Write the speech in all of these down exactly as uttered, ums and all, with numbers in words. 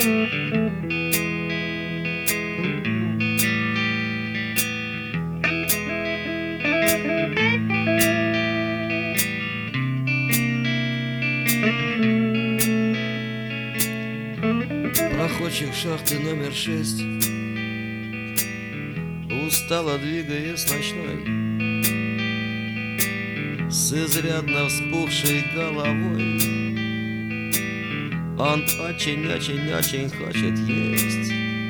Проходчик шахты номер шесть, устало двигаясь ночной, с изрядно вспухшей головой. Он очень-очень-очень хочет есть.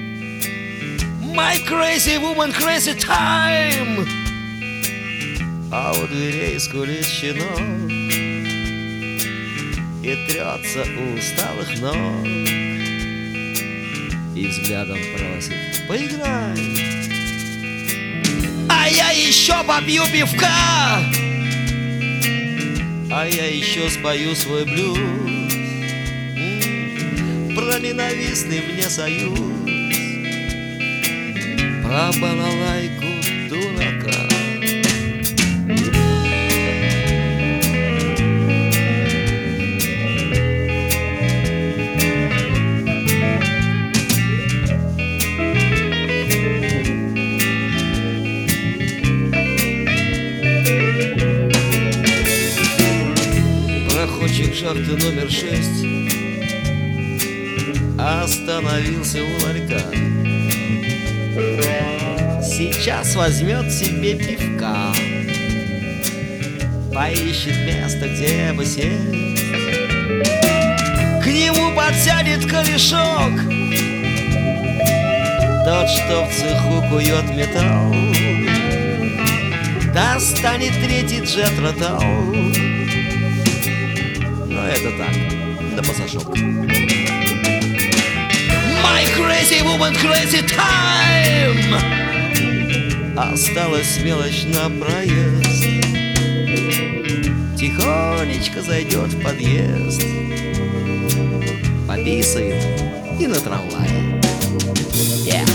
My crazy woman, crazy time! А у дверей скулит щенок и трется у усталых ног, и взглядом просит: поиграй. А я еще попью пивка, а я еще спою свой блюз про ненавистный мне союз, про балалайку дурака. Проходчик шахты номер шесть остановился у ларька. Сейчас возьмет себе пивка, поищет место, где бы сесть. К нему подсядет корешок, тот, что в цеху кует металл. Достанет третий джет-ротал, но это так, да пасашок. My crazy woman, crazy time! Осталась мелочь на проезд. Тихонечко зайдет в подъезд, пописает и на трамвае. Yeah.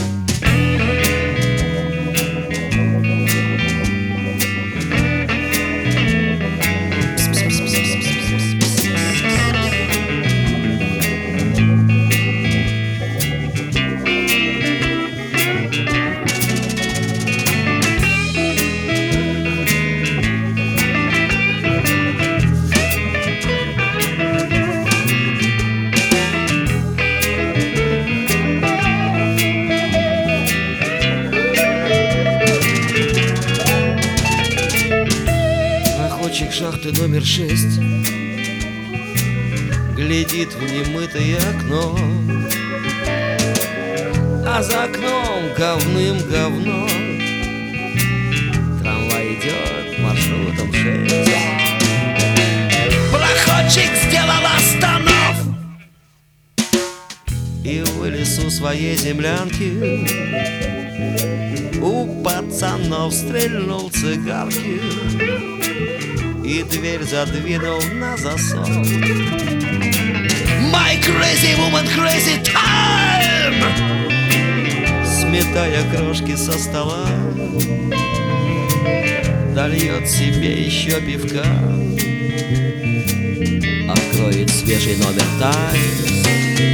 Проходчик шахты номер шесть глядит в немытое окно, а за окном говным говно. Трамвай идет маршрутом шесть. Проходчик сделал останов и вылез у своей землянки. У пацанов стрельнул цигарки и дверь задвинул на засов. My crazy woman, crazy time! Сметая крошки со стола, дольет себе еще пивка, откроет свежий номер Таймс